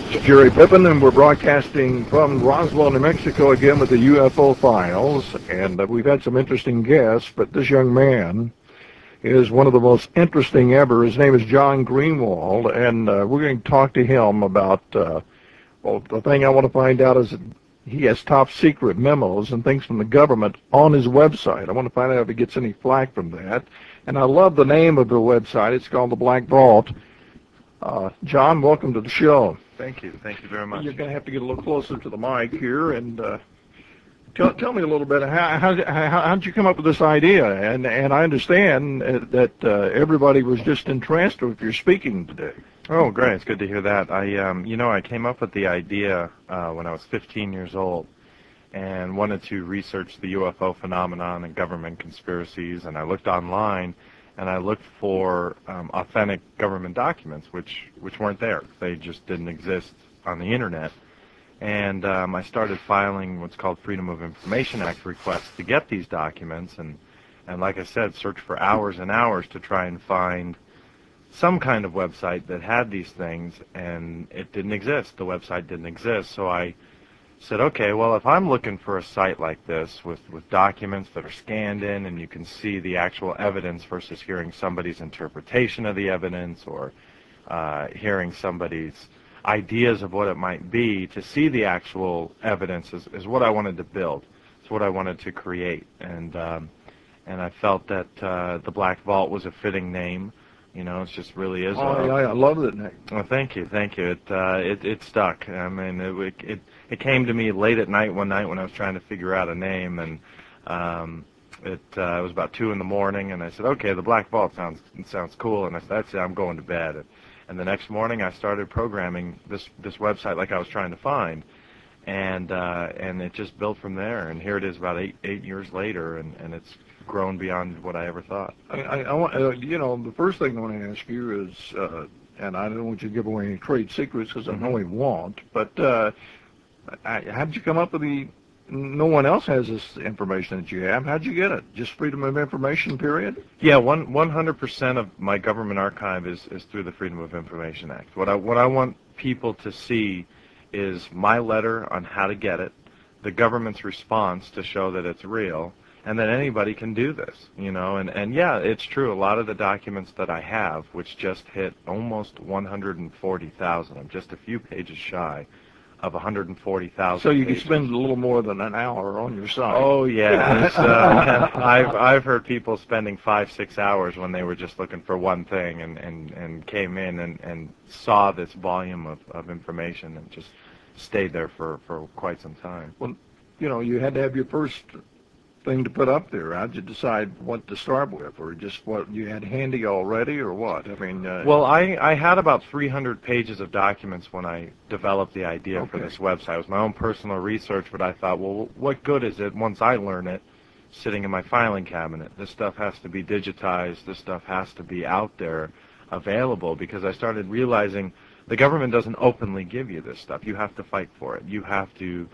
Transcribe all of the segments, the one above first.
It's Jerry Pippin, and we're broadcasting from Roswell, New Mexico again with the UFO Files. And we've had some interesting guests, but this young man is one of the most interesting ever. His name is John Greenwald, and we're going to talk to him about, well, the thing I want to find out is that he has top secret memos and things from the government on his website. I want to find out if he gets any flack from that. And I love the name of the website. It's called The Black Vault. John, welcome to the show. Thank you. Thank you very much. You're going to have to get a little closer to the mic here, and tell me a little bit. How did you come up with this idea? And I understand that everybody was just entranced with your speaking today. Oh, great! It's good to hear that. I came up with the idea when I was 15 years old, and wanted to research the UFO phenomenon and government conspiracies. And I looked online, and I looked for authentic government documents, which weren't there. They just didn't exist on the internet. And I started filing what's called Freedom of Information Act requests to get these documents, and like I said, searched for hours and hours to try and find some kind of website that had these things, and it didn't exist. The website didn't exist. So I said, okay, well, if I'm looking for a site like this with documents that are scanned in and you can see the actual evidence versus hearing somebody's interpretation of the evidence or hearing somebody's ideas of what it might be, to see the actual evidence is what I wanted to build. It's what I wanted to create. And I felt that the Black Vault was a fitting name. You know, it just really is. I love that name. Well, thank you. It stuck. I mean, it came to me late at night one night when I was trying to figure out a name, and it was about 2 in the morning, and I said, okay, the Black Vault sounds cool, and I said, that's it, I'm going to bed. And the next morning, I started programming this website like I was trying to find, and it just built from there. And here it is, about eight years later, and it's grown beyond what I ever thought. I want, the first thing I want to ask you is, and I don't want you to give away any trade secrets because I know we won't, but how did you come up with the? No one else has this information that you have. How'd you get it? Just Freedom of Information, period? Yeah, 100% of my government archive is through the Freedom of Information Act. What I want people to see is my letter on how to get it, the government's response to show that it's real, and that anybody can do this, and yeah, it's true. A lot of the documents that I have, which just hit almost 140,000, I'm just a few pages shy of 140,000. So you can spend a little more than an hour on your site. Oh yeah, I've heard people spending 5-6 hours when they were just looking for one thing, and came in and saw this volume of information and just stayed there for quite some time. Well, you had to have your first thing to put up there. How'd you decide what to start with, or just what you had handy already, or what? I mean, well, I had about 300 pages of documents when I developed the idea for this website. It was my own personal research, but I thought, well, what good is it once I learn it sitting in my filing cabinet? This stuff has to be digitized. This stuff has to be out there available, because I started realizing the government doesn't openly give you this stuff. You have to fight for it. You have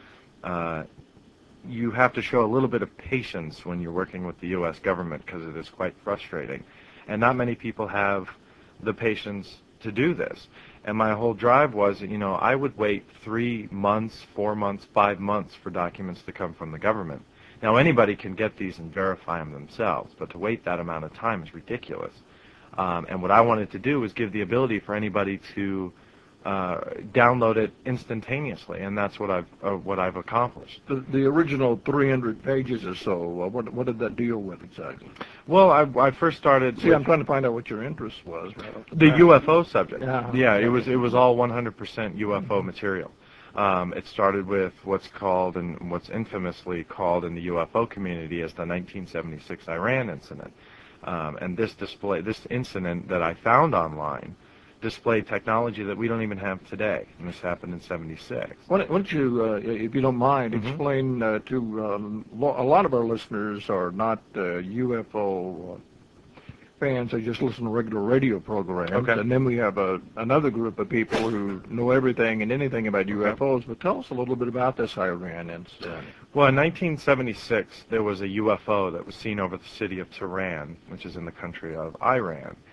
to show a little bit of patience when you're working with the U.S. government, because it is quite frustrating. And not many people have the patience to do this. And my whole drive was, I would wait 3 months, 4 months, 5 months for documents to come from the government. Now, anybody can get these and verify them themselves, but to wait that amount of time is ridiculous. And what I wanted to do was give the ability for anybody to download it instantaneously, and that's what I've accomplished. The original 300 pages or so, what did that deal with exactly? Well, I first started. See, I'm trying to find out what your interest was. The UFO subject. Yeah, it was all 100% UFO material. It started with what's called, and what's infamously called in the UFO community, as the 1976 Iran incident. And this incident that I found online displayed technology that we don't even have today, and this happened in '76. Why don't you, if you don't mind, explain to a lot of our listeners are not UFO fans. They just listen to regular radio programs, and then we have another group of people who know everything and anything about UFOs. But tell us a little bit about this Iran incident. Well, in 1976, there was a UFO that was seen over the city of Tehran, which is in the country of Iran.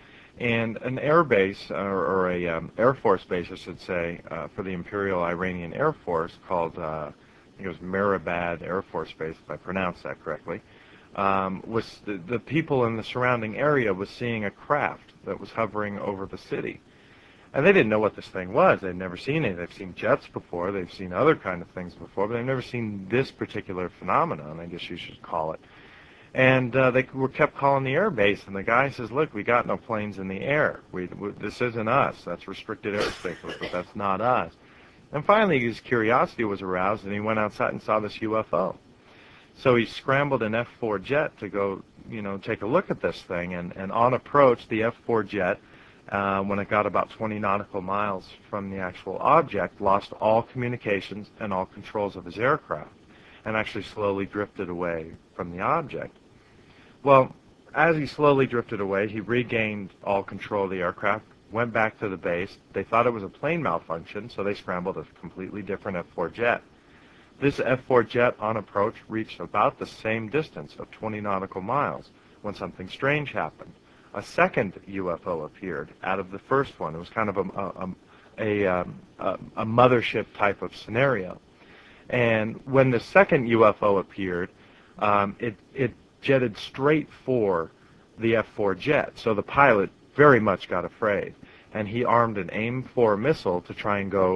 And an air base, or a Air Force base, I should say, for the Imperial Iranian Air Force called, I think it was Mehrabad Air Force Base, if I pronounced that correctly, was the people in the surrounding area was seeing a craft that was hovering over the city. And they didn't know what this thing was. They'd never seen it. They've seen jets before. They've seen other kind of things before, but they've never seen this particular phenomenon, I guess you should call it. And they were kept calling the air base, and the guy says, look, we got no planes in the air. This isn't us. That's restricted airspace, but that's not us. And finally, his curiosity was aroused, and he went outside and saw this UFO. So he scrambled an F-4 jet to go, take a look at this thing. And on approach, the F-4 jet, when it got about 20 nautical miles from the actual object, lost all communications and all controls of his aircraft, and actually slowly drifted away from the object. Well, as he slowly drifted away, he regained all control of the aircraft, went back to the base. They thought it was a plane malfunction, so they scrambled a completely different F-4 jet. This F-4 jet on approach reached about the same distance of 20 nautical miles when something strange happened. A second UFO appeared out of the first one. It was kind of a mothership type of scenario. And when the second UFO appeared, it jetted straight for the F-4 jet. So the pilot very much got afraid, and he armed an AIM-4 missile to try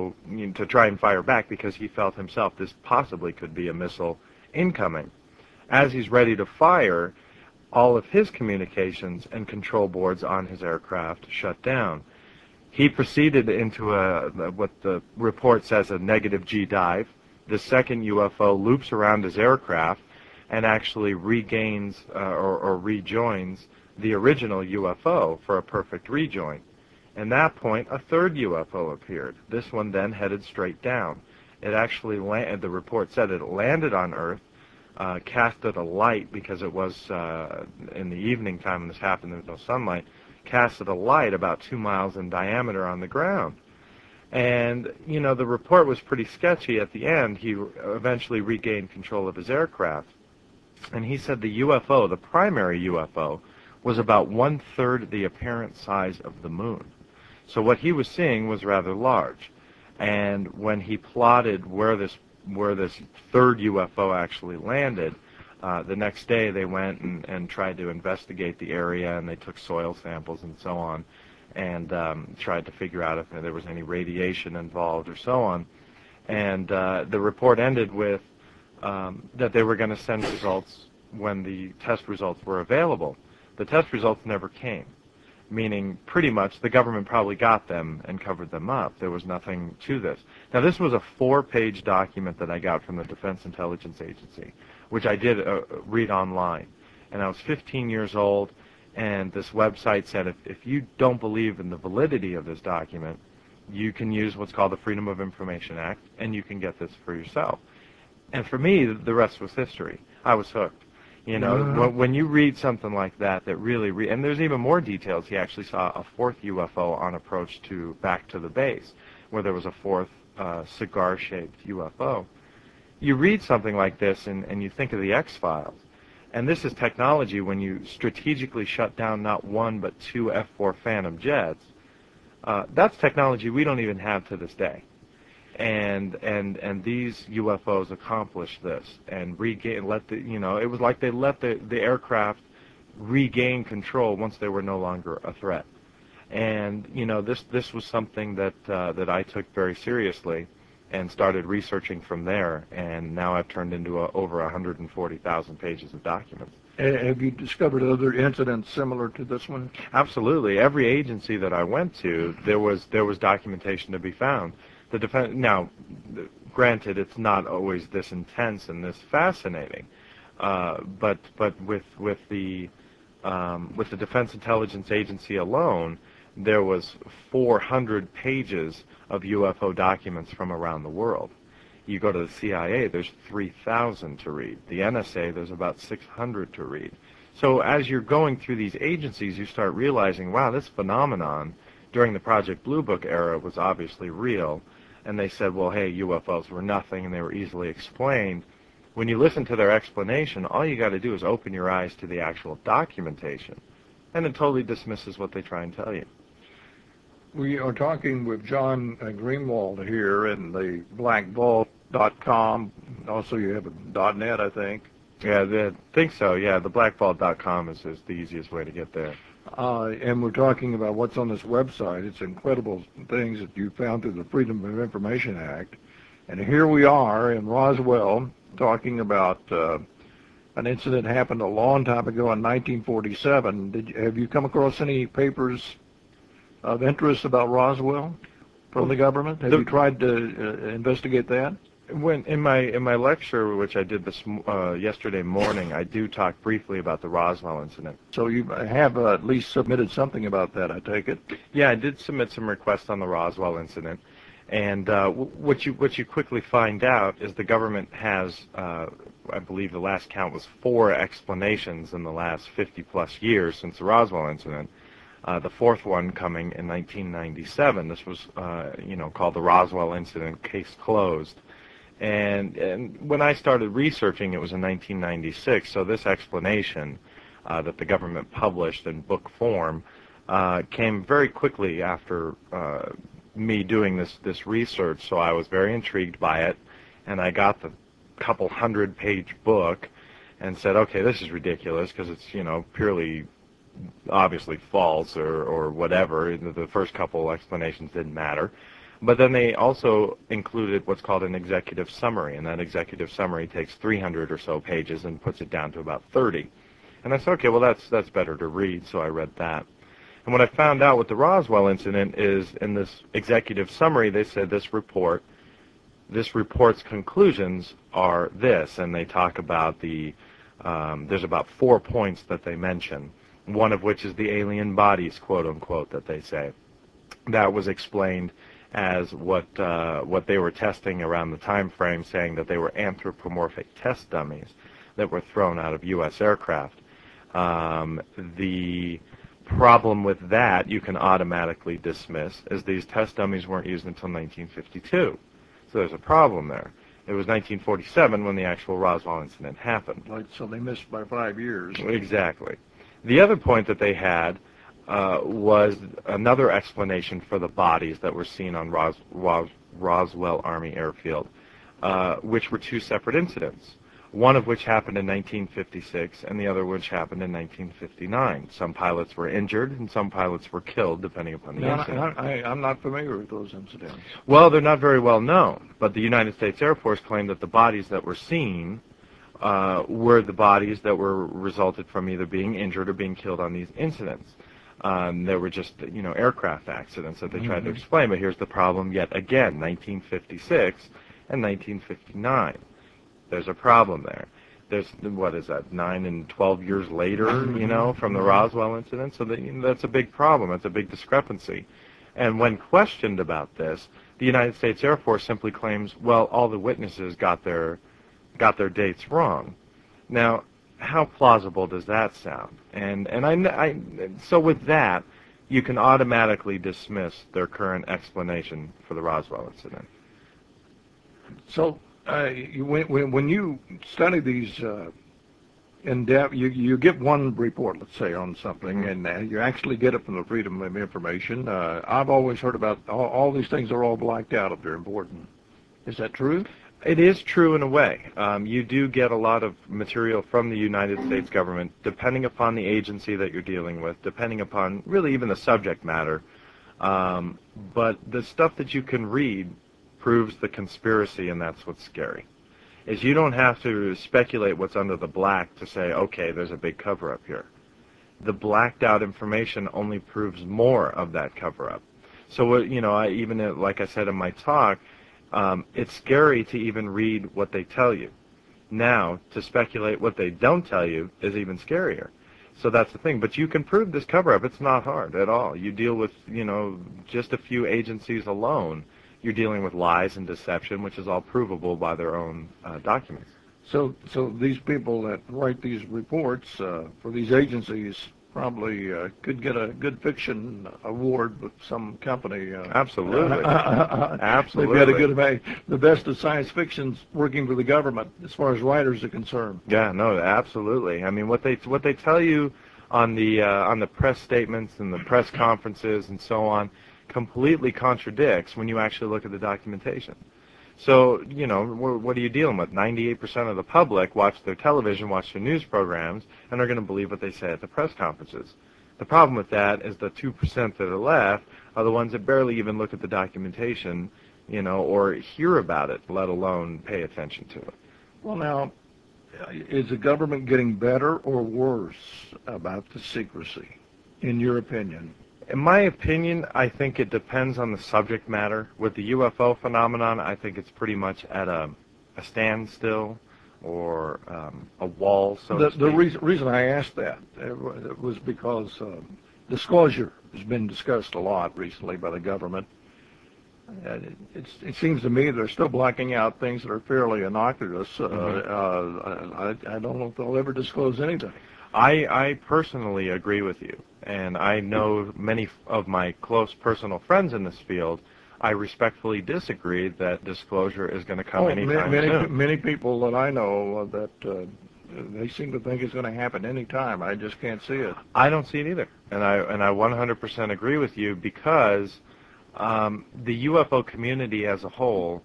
and fire back, because he felt himself this possibly could be a missile incoming. As he's ready to fire, all of his communications and control boards on his aircraft shut down. He proceeded into what the report says a negative G dive. The second UFO loops around his aircraft and actually regains or rejoins the original UFO for a perfect rejoin. At that point, a third UFO appeared. This one then headed straight down. It actually landed, the report said it landed on Earth, casted a light, because it was in the evening time when this happened, there was no sunlight, casted a light about 2 miles in diameter on the ground. And, the report was pretty sketchy at the end. He eventually regained control of his aircraft. And he said the UFO, the primary UFO, was about 1/3 the apparent size of the moon. So what he was seeing was rather large. And when he plotted where this third UFO actually landed, the next day they went and tried to investigate the area, and they took soil samples and so on, and tried to figure out if there was any radiation involved or so on. And the report ended with that they were going to send results when the test results were available. The test results never came, meaning pretty much the government probably got them and covered them up. There was nothing to this. Now, this was a 4-page document that I got from the Defense Intelligence Agency, which I did read online. And I was 15 years old, and this website said if you don't believe in the validity of this document, you can use what's called the Freedom of Information Act, and you can get this for yourself. And for me, the rest was history. I was hooked. When you read something like that really, and there's even more details. He actually saw a fourth UFO on approach back to the base, where there was a fourth cigar-shaped UFO. You read something like this, and you think of the X-Files. And this is technology when you strategically shut down not one but 2 F-4 Phantom jets. That's technology we don't even have to this day. And these UFOs accomplished this and it was like they let the aircraft regain control once they were no longer a threat. And this was something that I took very seriously and started researching from there, and now I've turned into over 140,000 pages of documents. Have you discovered other incidents similar to this one? Absolutely. Every agency that I went to, there was documentation to be found. The defense, now, granted, it's not always this intense and this fascinating, but with the Defense Intelligence Agency alone, there was 400 pages of UFO documents from around the world. You go to the CIA, there's 3,000 to read. The NSA, there's about 600 to read. So as you're going through these agencies, you start realizing, wow, this phenomenon during the Project Blue Book era was obviously real. And they said, well, hey, UFOs were nothing, and they were easily explained. When you listen to their explanation, all you got to do is open your eyes to the actual documentation. and it totally dismisses what they try and tell you. We are talking with John Greenwald here in the blackvault.com. Also, you have a .net, I think. Yeah, I think so. Yeah, the blackvault.com is the easiest way to get there. And we're talking about what's on this website. It's incredible things that you found through the Freedom of Information Act. And here we are in Roswell talking about an incident that happened a long time ago in 1947. Have you come across any papers of interest about Roswell from the government? Have you tried to investigate that? When in my lecture, which I did this yesterday morning, I do talk briefly about the Roswell incident. So you have at least submitted something about that, I take it? Yeah, I did submit some requests on the Roswell incident, and what you quickly find out is the government has, I believe the last count was 4 explanations in the last 50-plus years since the Roswell incident. The fourth one coming in 1997. This was, called the Roswell incident, case closed. And when I started researching, it was in 1996, so this explanation that the government published in book form came very quickly after me doing this research, so I was very intrigued by it, and I got the couple 100-page book and said, okay, this is ridiculous because it's, purely obviously false or whatever. The first couple explanations didn't matter. But then they also included what's called an executive summary, and that executive summary takes 300 or so pages and puts it down to about 30. And I said, okay, well, that's better to read, so I read that. And what I found out with the Roswell incident is in this executive summary, they said this report's conclusions are this, and they talk about there's about 4 points that they mention, one of which is the alien bodies, quote unquote, that they say. That was explained as what they were testing around the time frame, saying that they were anthropomorphic test dummies that were thrown out of U.S. aircraft. The problem with that you can automatically dismiss is these test dummies weren't used until 1952. So there's a problem there. It was 1947 when the actual Roswell incident happened. So they missed by 5 years. Exactly. The other point that they had was another explanation for the bodies that were seen on Roswell Army Airfield, which were 2 separate incidents, one of which happened in 1956 and the other which happened in 1959. Some pilots were injured and some pilots were killed, depending upon the incident. I'm not familiar with those incidents. Well, they're not very well known, but the United States Air Force claimed that the bodies that were seen were the bodies that were resulted from either being injured or being killed on these incidents. They were just, aircraft accidents that they tried to explain. But here's the problem yet again, 1956 and 1959. There's a problem there. There's, 9 and 12 years later, from the Roswell incident. So that's a big problem. It's a big discrepancy. And when questioned about this, the United States Air Force simply claims, well, all the witnesses got their dates wrong. Now, how plausible does that sound? And so with that, you can automatically dismiss their current explanation for the Roswell incident. So when you study these in depth, you get one report, let's say, on something, and you actually get it from the Freedom of Information. I've always heard about all these things are all blacked out if they're important. Is that true? It is true in a way. You do get a lot of material from the United States government, depending upon the agency that you're dealing with, depending upon really even the subject matter. But the stuff that you can read proves the conspiracy, and that's what's scary, is you don't have to speculate what's under the black to say, okay, there's a big cover-up here. The blacked out information only proves more of that cover-up. So, like I said in my talk, it's scary to even read what they tell you. Now, to speculate what they don't tell you is even scarier. So that's the thing. But you can prove this cover-up. It's not hard at all. You deal with, just a few agencies alone. You're dealing with lies and deception, which is all provable by their own documents. So these people that write these reports for these agencies probably could get a good fiction award with some company. Absolutely. Absolutely. They've got a good, the best of science fiction's working for the government as far as writers are concerned. Yeah, no, absolutely. I mean, what they tell you on the press statements and the press conferences and so on completely contradicts when you actually look at the documentation. So, you know, what are you dealing with? 98% of the public watch their television, watch their news programs, and are going to believe what they say at the press conferences. The problem with that is the 2% that are left are the ones that barely even look at the documentation, you know, or hear about it, let alone pay attention to it. Well, now, is the government getting better or worse about the secrecy, in your opinion? In my opinion, I think it depends on the subject matter. With the UFO phenomenon, I think it's pretty much at a standstill or a wall, so to speak. The reason I asked that it was because disclosure has been discussed a lot recently by the government. It seems to me they're still blacking out things that are fairly innocuous. I don't know if they'll ever disclose anything. I personally agree with you, and I know many of my close personal friends in this field. I respectfully disagree that disclosure is going to come anytime soon. Many people that I know that they seem to think it's going to happen anytime. I just can't see it. I don't see it either, and I 100% agree with you because the UFO community as a whole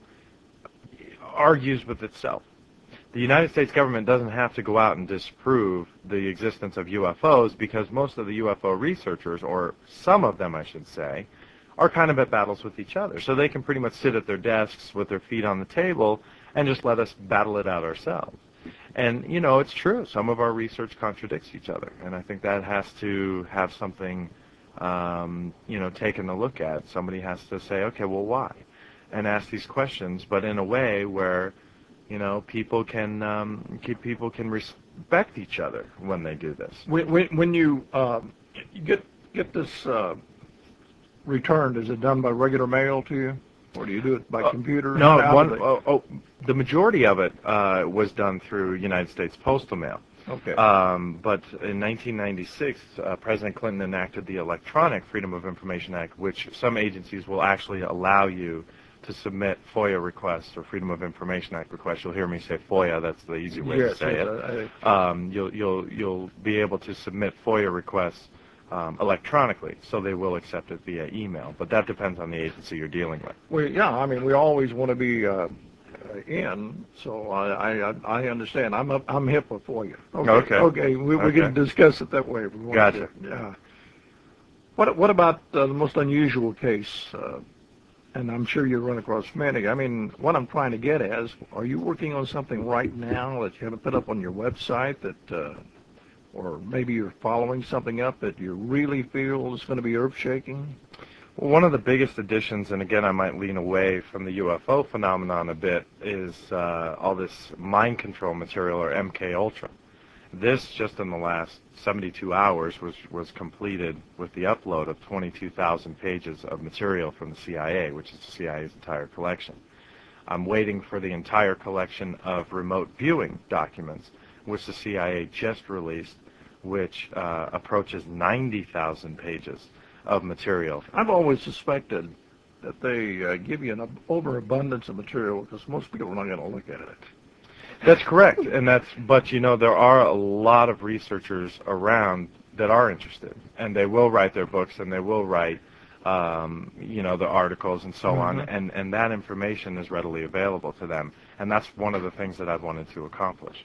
argues with itself. The United States government doesn't have to go out and disprove the existence of UFOs because most of the UFO researchers, or some of them I should say, are kind of at battles with each other. So they can pretty much sit at their desks with their feet on the table and just let us battle it out ourselves. And, you know, it's true. Some of our research contradicts each other. And I think that has to have something, you know, taken a look at. Somebody has to say, okay, well, why? And ask these questions, but in a way where, you know, people can respect each other when they do this. When you get this returned, is it done by regular mail to you, or do you do it by computer? No, the majority of it was done through United States Postal Mail. Okay. But in 1996, President Clinton enacted the Electronic Freedom of Information Act, which some agencies will actually allow you to submit FOIA requests or Freedom of Information Act requests. You'll hear me say FOIA. That's the easy way to say it. You'll be able to submit FOIA requests electronically, so they will accept it via email. But that depends on the agency you're dealing with. Well, yeah. I mean, we always want to be in, so I understand. I'm HIPAA for you. Okay. We can discuss it that way if we want. Gotcha. Yeah. What about the most unusual case? And I'm sure you run across many. I mean, what I'm trying to get at is, are you working on something right now that you haven't put up on your website that, or maybe you're following something up that you really feel is going to be earth-shaking? Well, one of the biggest additions, and again I might lean away from the UFO phenomenon a bit, is all this mind control material, or MK Ultra. This, just in the last 72 hours, was completed with the upload of 22,000 pages of material from the CIA, which is the CIA's entire collection. I'm waiting for the entire collection of remote viewing documents, which the CIA just released, which approaches 90,000 pages of material. I've always suspected that they give you an overabundance of material because most people are not going to look at it. That's correct, but you know, there are a lot of researchers around that are interested, and they will write their books and they will write, you know, the articles and so on, and that information is readily available to them, and that's one of the things that I've wanted to accomplish.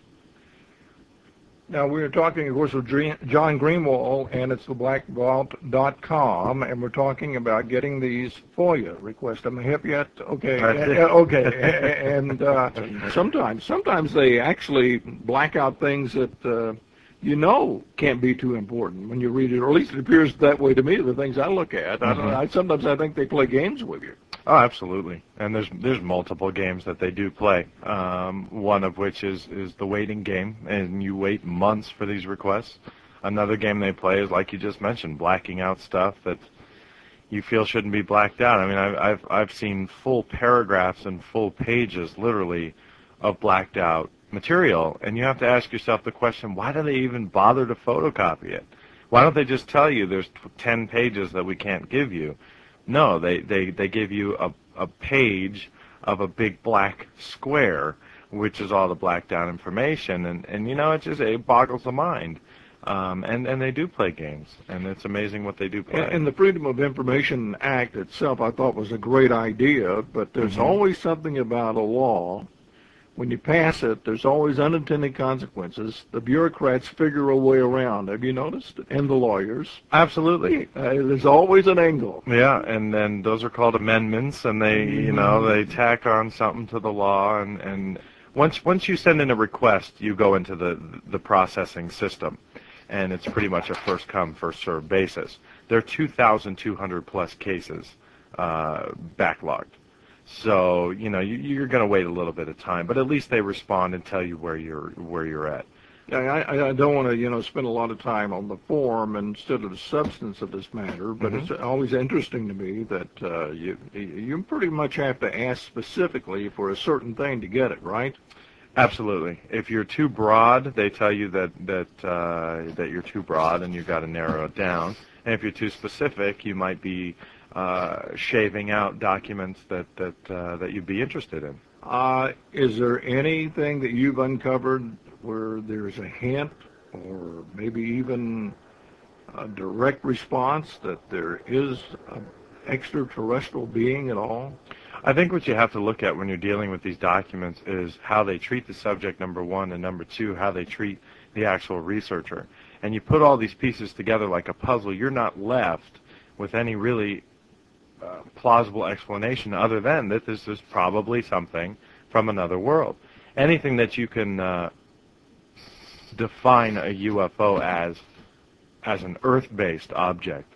Now, we were talking, of course, with John Greenwald, and it's theblackvault.com, and we're talking about getting these FOIA requests. Am I hip yet? Okay. Okay. And sometimes they actually black out things that you know can't be too important when you read it, or at least it appears that way to me, the things I look at. Sometimes I think they play games with you. Oh, absolutely. And there's multiple games that they do play. One of which is the waiting game, and you wait months for these requests. Another game they play is, like you just mentioned, blacking out stuff that you feel shouldn't be blacked out. I mean, I've seen full paragraphs and full pages, literally, of blacked out material, and you have to ask yourself the question: why do they even bother to photocopy it? Why don't they just tell you there's 10 pages that we can't give you? No, they give you a page of a big black square, which is all the blacked out information, and you know, it boggles the mind. And they do play games, and it's amazing what they do play. And the Freedom of Information Act itself, I thought, was a great idea, but there's always something about a law. When you pass it, there's always unintended consequences. The bureaucrats figure a way around. Have you noticed? And the lawyers. Absolutely. There's always an angle. Yeah, and then those are called amendments, and they tack on something to the law, and once you send in a request, you go into the processing system, and it's pretty much a first come, first served basis. There are 2,200 plus cases backlogged. So, you're going to wait a little bit of time, but at least they respond and tell you where you're at. Yeah, I don't want to, spend a lot of time on the form instead of the substance of this matter, but it's always interesting to me that you pretty much have to ask specifically for a certain thing to get it, right? Absolutely. If you're too broad, they tell you that you're too broad and you've got to narrow it down. And if you're too specific, you might be shaving out documents that you'd be interested in. Is there anything that you've uncovered where there's a hint or maybe even a direct response that there is an extraterrestrial being at all? I think what you have to look at when you're dealing with these documents is how they treat the subject, number one, and number two, how they treat the actual researcher. And you put all these pieces together like a puzzle, you're not left with any really plausible explanation other than that this is probably something from another world. Anything that you can define a UFO as an Earth-based object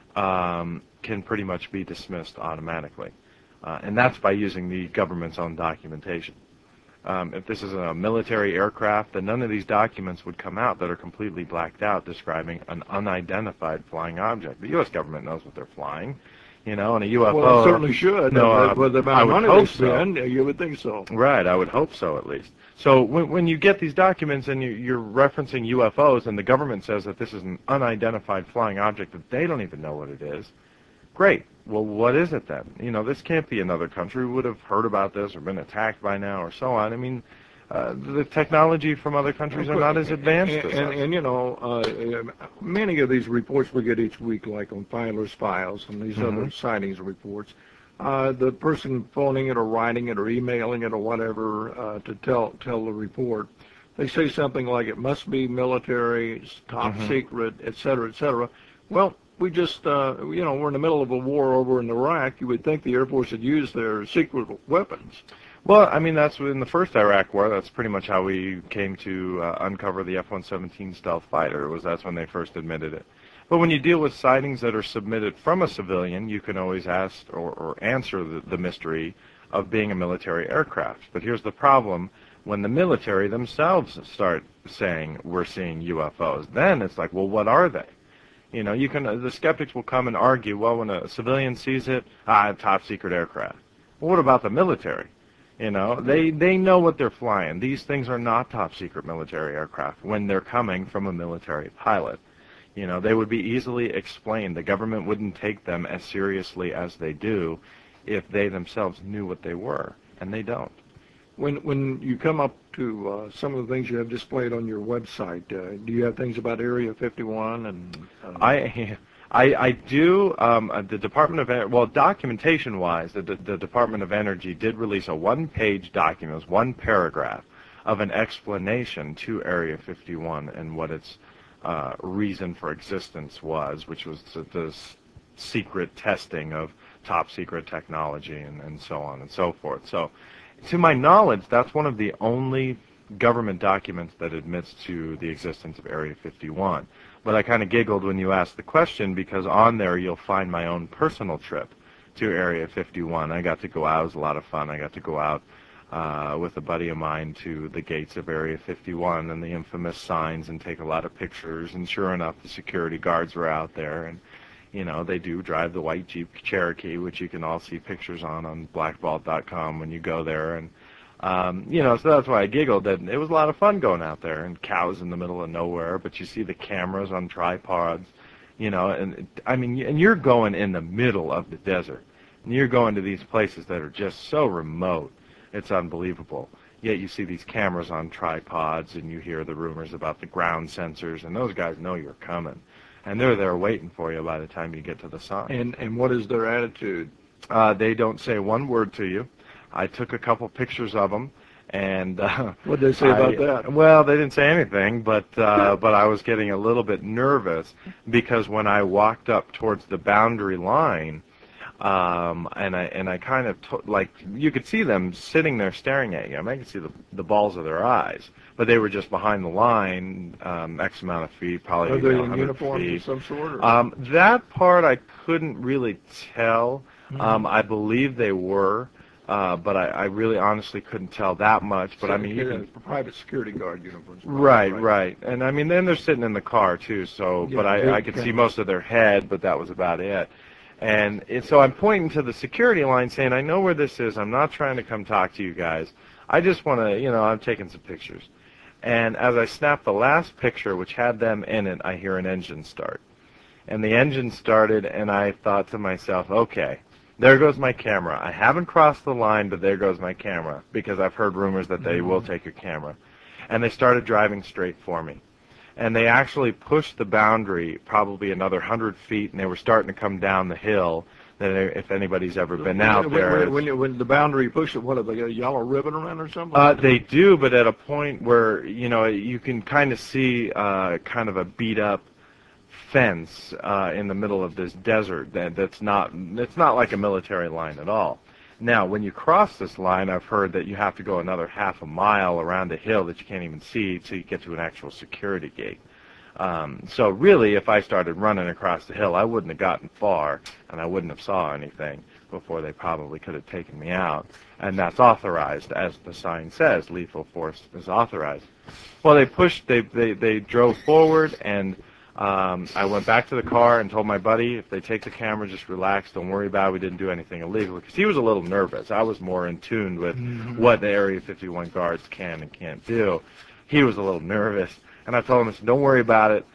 can pretty much be dismissed automatically. And that's by using the government's own documentation. If this is a military aircraft, then none of these documents would come out that are completely blacked out describing an unidentified flying object. The U.S. government knows what they're flying. And a UFO... Well, it certainly should. No, with the amount of money they spend, you would think so. Right, I would hope so, at least. So when you get these documents and you're referencing UFOs and the government says that this is an unidentified flying object that they don't even know what it is, great. Well, what is it then? This can't be another country. We would have heard about this or been attacked by now or so on. I mean, the technology from other countries are not as advanced as us. And many of these reports we get each week, like on Filer's Files and these other sightings reports, the person phoning it or writing it or emailing it or whatever to tell the report, they say something like it must be military, it's top secret, et cetera, et cetera. Well, we just, we're in the middle of a war over in Iraq. You would think the Air Force had used their secret weapons. Well, I mean, that's in the first Iraq War. That's pretty much how we came to uncover the F-117 stealth fighter. That's when they first admitted it. But when you deal with sightings that are submitted from a civilian, you can always ask or answer the mystery of being a military aircraft. But here's the problem. When the military themselves start saying we're seeing UFOs, then it's like, well, what are they? The skeptics will come and argue, well, when a civilian sees it, top secret aircraft. Well, what about the military? They know what they're flying. These things are not top secret military aircraft when they're coming from a military pilot. They would be easily explained. The government wouldn't take them as seriously as they do if they themselves knew what they were, and they don't. When you come up to some of the things you have displayed on your website, do you have things about Area 51? And I do. The Department of documentation-wise, the Department of Energy did release a one-page document, one paragraph of an explanation to Area 51 and what its reason for existence was, which was the secret testing of top-secret technology and so on and so forth. So, to my knowledge, that's one of the only government documents that admits to the existence of Area 51. But I kind of giggled when you asked the question because on there you'll find my own personal trip to Area 51. I got to go out. It was a lot of fun. I got to go out with a buddy of mine to the gates of Area 51 and the infamous signs and take a lot of pictures. And sure enough, the security guards were out there. And, they do drive the white Jeep Cherokee, which you can all see pictures on blackvault.com when you go there. And, so that's why I giggled. That it was a lot of fun going out there, and cows in the middle of nowhere, but you see the cameras on tripods, and you're going in the middle of the desert, and you're going to these places that are just so remote, it's unbelievable. Yet you see these cameras on tripods, and you hear the rumors about the ground sensors, and those guys know you're coming. And they're there waiting for you by the time you get to the sign. And what is their attitude? They don't say one word to you. I took a couple pictures of them, and what did they say about that? Well, they didn't say anything, but I was getting a little bit nervous because when I walked up towards the boundary line, and I kind of like you could see them sitting there staring at you. I mean, I could see the balls of their eyes, but they were just behind the line, X amount of feet, probably. Are they in uniform of some sort? That part I couldn't really tell. I believe they were. But I really honestly couldn't tell that much. But so I mean, you can private security guard uniforms. Right. And I mean, then they're sitting in the car too. So, yeah, but I could see most of their head, but that was about it. And so I'm pointing to the security line, saying, "I know where this is. I'm not trying to come talk to you guys. I just want to, I'm taking some pictures." And as I snapped the last picture, which had them in it, I hear an engine start, and the engine started, and I thought to myself, "Okay. There goes my camera. I haven't crossed the line, but there goes my camera," because I've heard rumors that they will take your camera. And they started driving straight for me. And they actually pushed the boundary probably another 100 feet, and they were starting to come down the hill. That if anybody's ever been out there. When the boundary pushed it, what, have they got a yellow ribbon around or something? They do, but at a point where, you can kind of see kind of a beat-up fence in the middle of this desert it's not like a military line at all. Now, when you cross this line, I've heard that you have to go another half a mile around a hill that you can't even see till you get to an actual security gate. So really, if I started running across the hill, I wouldn't have gotten far, and I wouldn't have saw anything before they probably could have taken me out. And that's authorized, as the sign says, lethal force is authorized. Well, they drove forward, and I went back to the car and told my buddy, if they take the camera, just relax, don't worry about it, we didn't do anything illegal, because he was a little nervous. I was more in tune with what the Area 51 guards can and can't do. He was a little nervous, and I told him, I said, don't worry about it,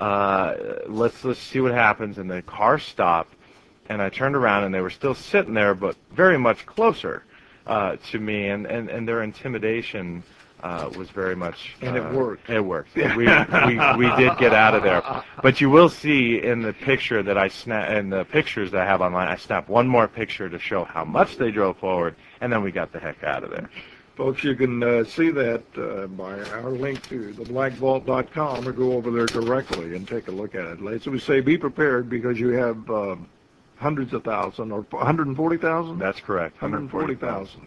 let's see what happens. And the car stopped, and I turned around, and they were still sitting there, but very much closer to me, and their intimidation was very much... And it worked. It worked. we did get out of there. But you will see in the picture that in the pictures that I have online, I snapped one more picture to show how much they drove forward, and then we got the heck out of there. Folks, you can see that by our link to theblackvault.com, or go over there directly and take a look at it. So we say be prepared, because you have hundreds of thousands, or 140,000? That's correct. 140,000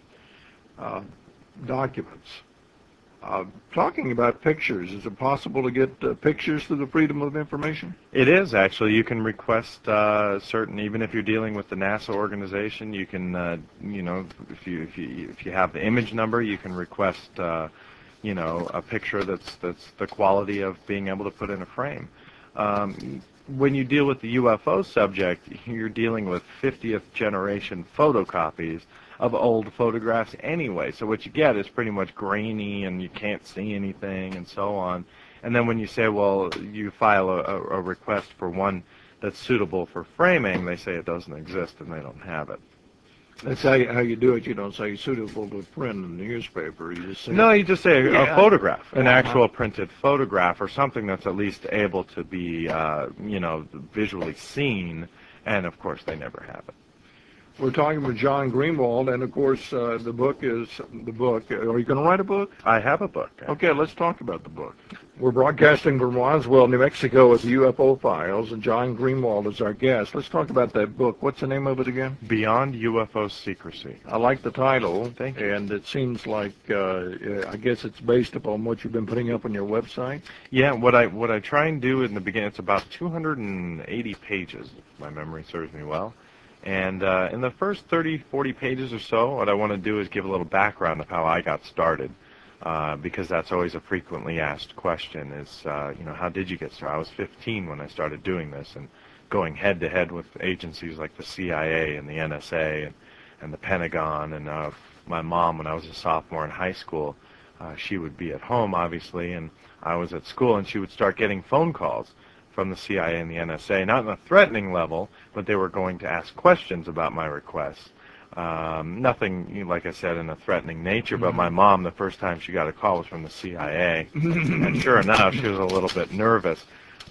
documents. Talking about pictures, is it possible to get pictures through the Freedom of Information? It is, actually. You can request certain, even if you're dealing with the NASA organization, you can, if you have the image number, you can request, a picture that's the quality of being able to put in a frame. When you deal with the UFO subject, you're dealing with 50th generation photocopies of old photographs anyway. So what you get is pretty much grainy, and you can't see anything, and so on. And then when you say, well, you file a request for one that's suitable for framing, they say it doesn't exist and they don't have it. That's how you do it. You don't say suitable to print in the newspaper. You just say... No, you just say a photograph, an actual printed photograph, or something that's at least able to be, visually seen. And, of course, they never have it. We're talking with John Greenwald, and, of course, the book is the book. Are you going to write a book? I have a book. Okay, let's talk about the book. We're broadcasting from Roswell, New Mexico with the UFO Files, and John Greenwald is our guest. Let's talk about that book. What's the name of it again? Beyond UFO Secrecy. I like the title. Thank you. And it seems like, I guess it's based upon what you've been putting up on your website? Yeah, what I try and do in the beginning, it's about 280 pages, if my memory serves me well. And in the first 30, 40 pages or so, what I want to do is give a little background of how I got started, because that's always a frequently asked question is, how did you get started? I was 15 when I started doing this, and going head-to-head with agencies like the CIA and the NSA and the Pentagon. And my mom, when I was a sophomore in high school, she would be at home, obviously, and I was at school, and she would start getting phone calls from the CIA and the NSA, not on a threatening level, but they were going to ask questions about my requests. Nothing, like I said, in a threatening nature, but my mom, the first time she got a call was from the CIA. And sure enough, she was a little bit nervous.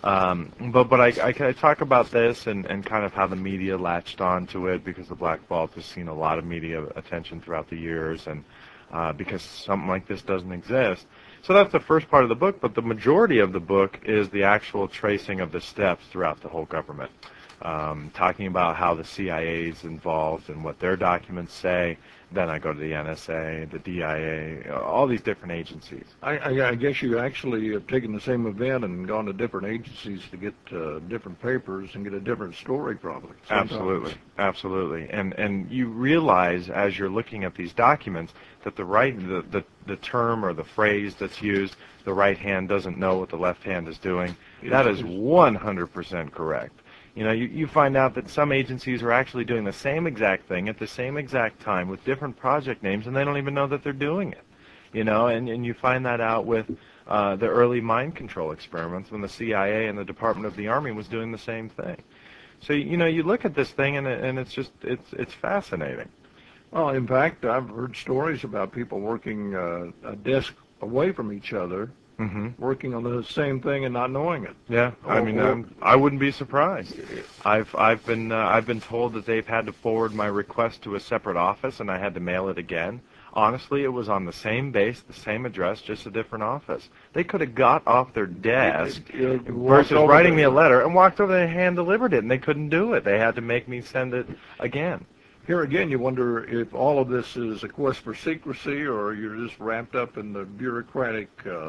But I talk about this and kind of how the media latched onto it, because the Black Vault has seen a lot of media attention throughout the years, and because something like this doesn't exist. So that's the first part of the book, but the majority of the book is the actual tracing of the steps throughout the whole government. Talking about how the CIA is involved and what their documents say. Then I go to the NSA, the DIA, all these different agencies. I guess you actually have taken the same event and gone to different agencies to get different papers and get a different story, probably. Sometimes. Absolutely. And you realize as you're looking at these documents that the term or the phrase that's used, the right hand doesn't know what the left hand is doing. That is 100% correct. You know, you find out that some agencies are actually doing the same exact thing at the same exact time with different project names, and they don't even know that they're doing it. You know, and you find that out with the early mind control experiments when the CIA and the Department of the Army was doing the same thing. So, you know, you look at this thing, and it's just, it's fascinating. Well, in fact, I've heard stories about people working a desk away from each other, working on the same thing and not knowing it. Yeah, I mean, I wouldn't be surprised. I've been told that they've had to forward my request to a separate office, and I had to mail it again. Honestly, it was on the same base, the same address, just a different office. They could have got off their desk versus writing me a letter and walked over there and hand-delivered it, and they couldn't do it. They had to make me send it again. Here again, you wonder if all of this is a quest for secrecy, or you're just wrapped up in the bureaucratic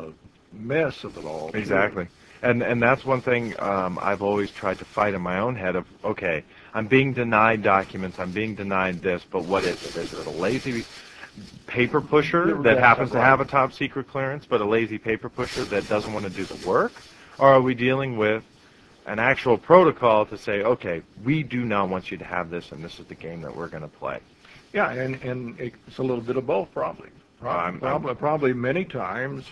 mess of it all. Exactly. And that's one thing I've always tried to fight in my own head of, okay, I'm being denied documents, I'm being denied this, but what is it? Is it a lazy paper pusher that happens to have a top secret clearance, but a lazy paper pusher that doesn't want to do the work? Or are we dealing with an actual protocol to say, okay, we do not want you to have this, and this is the game that we're going to play? Yeah, and it's a little bit of both, probably. Probably many times,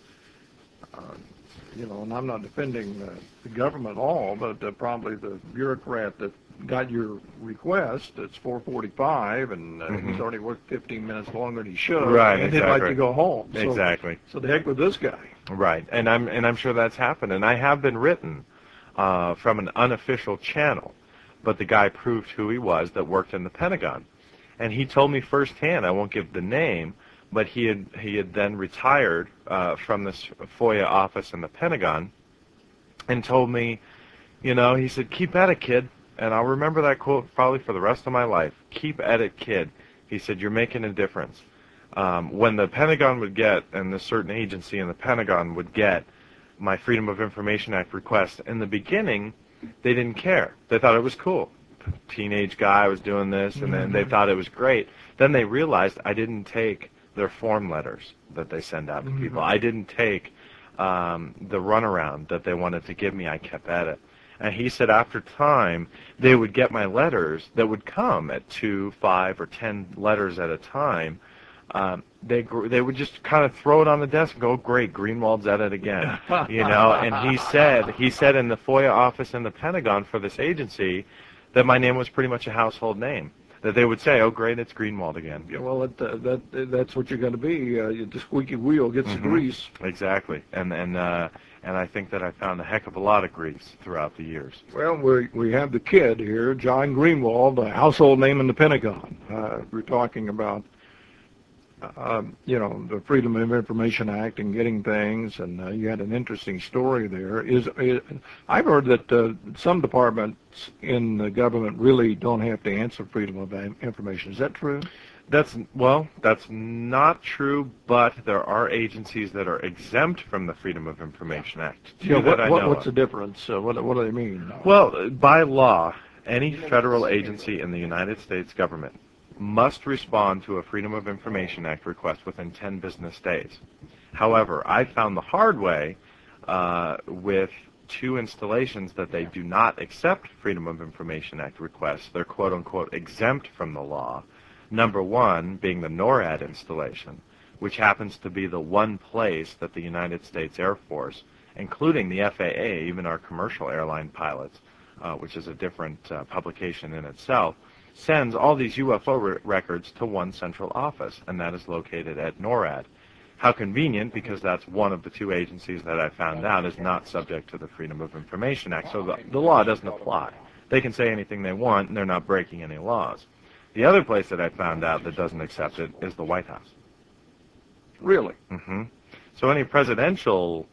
you know, and I'm not defending the government at all, but probably the bureaucrat that got your request, it's 4:45, and he's already worked 15 minutes longer than he should, right, and exactly. he'd like to go home. So, exactly. So the heck with this guy. Right, and I'm sure that's happened, and I have been written from an unofficial channel, but the guy proved who he was that worked in the Pentagon, and he told me firsthand, I won't give the name, but he had then retired from this FOIA office in the Pentagon, and told me, you know, he said, keep at it, kid. And I'll remember that quote probably for the rest of my life. Keep at it, kid. He said, you're making a difference. When the Pentagon would get, and a certain agency in the Pentagon would get, my Freedom of Information Act request, in the beginning, they didn't care. They thought it was cool. Teenage guy was doing this, and then they thought it was great. Then they realized I didn't take their form letters that they send out to people. I didn't take the runaround that they wanted to give me. I kept at it. And he said after time, they would get my letters that would come at 2, 5, or 10 letters at a time. They would just kind of throw it on the desk and go, great, Greenwald's at it again. You know, and he said in the FOIA office in the Pentagon for this agency that my name was pretty much a household name. That they would say, oh, great, it's Greenwald again. Yeah, well, that's what you're going to be. The squeaky wheel gets the grease. Exactly. And I think that I found a heck of a lot of grease throughout the years. Well, we have the kid here, John Greenwald, a household name in the Pentagon. We're talking about, you know, the Freedom of Information Act and getting things, and you had an interesting story there. I've heard that some departments in the government really don't have to answer freedom of information. Is that true? That's not true, but there are agencies that are exempt from the Freedom of Information Act. What's the difference? What do they mean? Well, by law, any federal agency in the United States government must respond to a Freedom of Information Act request within 10 business days. However, I found the hard way with 2 installations that they do not accept Freedom of Information Act requests. They're quote-unquote exempt from the law. Number 1 being the NORAD installation, which happens to be the one place that the United States Air Force, including the FAA, even our commercial airline pilots, which is a different publication in itself, sends all these UFO records to one central office, and that is located at NORAD. How convenient, because that's one of the two agencies that I found out is not subject to the Freedom of Information Act, so the law doesn't apply. They can say anything they want, and they're not breaking any laws. The other place that I found out that doesn't accept it is the White House. Really? Mm-hmm. So any presidential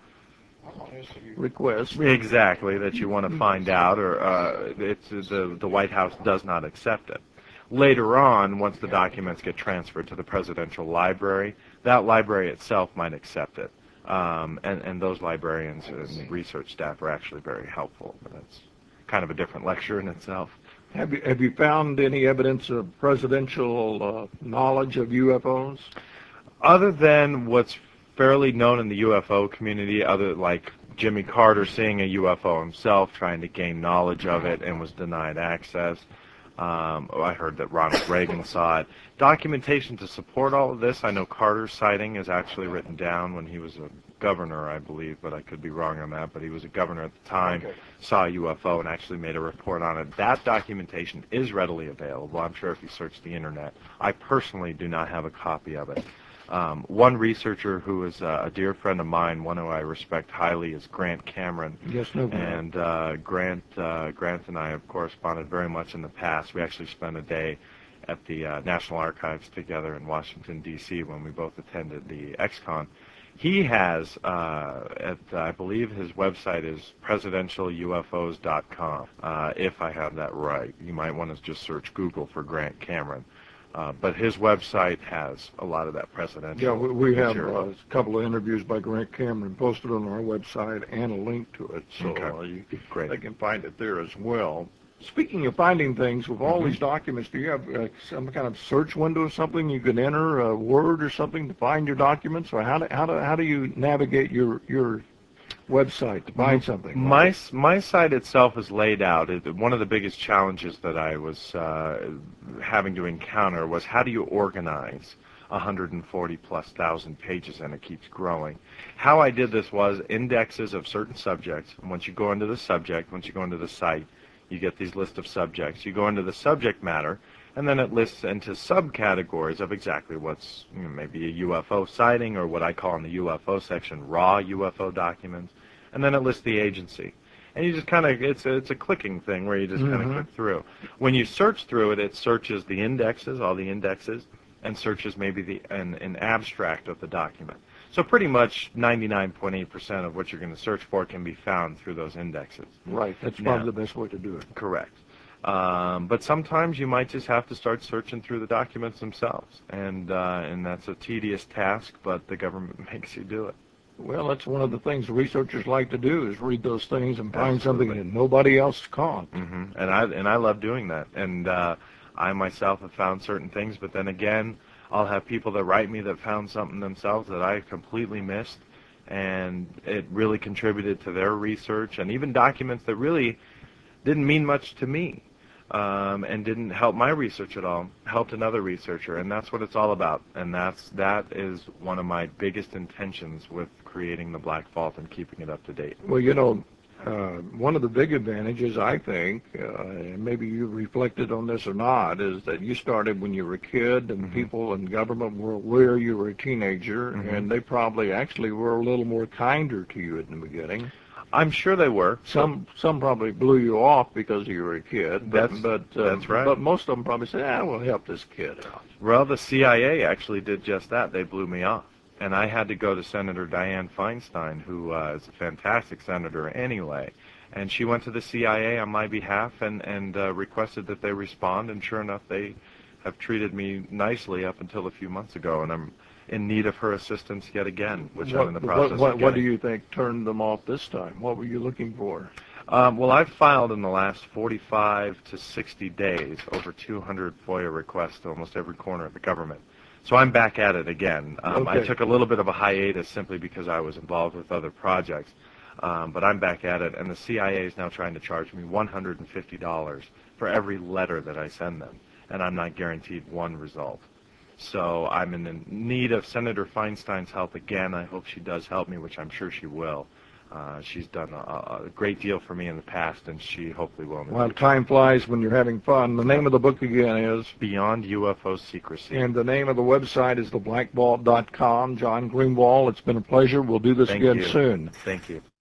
request exactly that you want to find out, or the White House does not accept it. Later on, once the documents get transferred to the presidential library, that library itself might accept it. And those librarians and research staff are actually very helpful. But that's kind of a different lecture in itself. Have you found any evidence of presidential knowledge of UFOs? Other than what's fairly known in the UFO community, other like Jimmy Carter seeing a UFO himself, trying to gain knowledge of it, and was denied access. I heard that Ronald Reagan saw it. Documentation to support all of this, I know Carter's sighting is actually written down when he was a governor, I believe, but I could be wrong on that, but he was a governor at the time, saw a UFO and actually made a report on it. That documentation is readily available, I'm sure, if you search the internet. I personally do not have a copy of it. One researcher who is a dear friend of mine, one who I respect highly, is Grant Cameron. Yes, no problem. And Grant and I have corresponded very much in the past. We actually spent a day at the National Archives together in Washington, D.C. when we both attended the XCon. He has, I believe his website is presidentialufos.com, if I have that right. You might want to just search Google for Grant Cameron. But his website has a lot of that presidential. Yeah, we have a couple of interviews by Grant Cameron posted on our website and a link to it, so they can find it there as well. Speaking of finding things, with all these documents, do you have some kind of search window or something you could enter a word or something to find your documents, or how do you navigate your website to find something? My site itself is laid out. One of the biggest challenges that I was having to encounter was how do you organize 140,000+ pages, and it keeps growing. How I did this was indexes of certain subjects. Once you go into the subject, once you go into the site, you get these lists of subjects. You go into the subject matter, and then it lists into subcategories of exactly what's maybe a UFO sighting, or what I call in the UFO section raw UFO documents, and then it lists the agency. And you just kind of, it's a clicking thing where you just kind of click through. When you search through it, it searches the indexes, all the indexes, and searches maybe an abstract of the document. So pretty much 99.8% of what you're going to search for can be found through those indexes. Right, that's probably the best way to do it. Correct. But sometimes you might just have to start searching through the documents themselves, and that's a tedious task, but the government makes you do it. Well, that's one of the things researchers like to do, is read those things and find something that nobody else caught. And I love doing that. And I myself have found certain things, but then again, I'll have people that write me that found something themselves that I completely missed, and it really contributed to their research, and even documents that really didn't mean much to me. And didn't help my research at all, helped another researcher, and that's what it's all about. And that is one of my biggest intentions with creating the Black Vault and keeping it up to date. Well, one of the big advantages, I think, and maybe you reflected on this or not, is that you started when you were a kid, and people in government were aware you were a teenager, and they probably actually were a little more kinder to you in the beginning. I'm sure they were. Some probably blew you off because you were a kid. But that's right. But most of them probably said, we'll help this kid out. Well, the CIA actually did just that. They blew me off. And I had to go to Senator Dianne Feinstein, who is a fantastic senator anyway. And she went to the CIA on my behalf and requested that they respond. And sure enough, they have treated me nicely up until a few months ago. And I'm in need of her assistance yet again, which I'm in the process of getting. What do you think turned them off this time? What were you looking for? Well, I've filed in the last 45 to 60 days over 200 FOIA requests to almost every corner of the government. So I'm back at it again. I took a little bit of a hiatus simply because I was involved with other projects. But I'm back at it, and the CIA is now trying to charge me $150 for every letter that I send them, and I'm not guaranteed one result. So I'm in need of Senator Feinstein's help again. I hope she does help me, which I'm sure she will. She's done a great deal for me in the past, and she hopefully will in the Well, future. time flies when you're having fun. The name of the book again is? Beyond UFO Secrecy. And the name of the website is theblackvault.com. John Greenwald, it's been a pleasure. We'll do this Thank again you. soon. Thank you.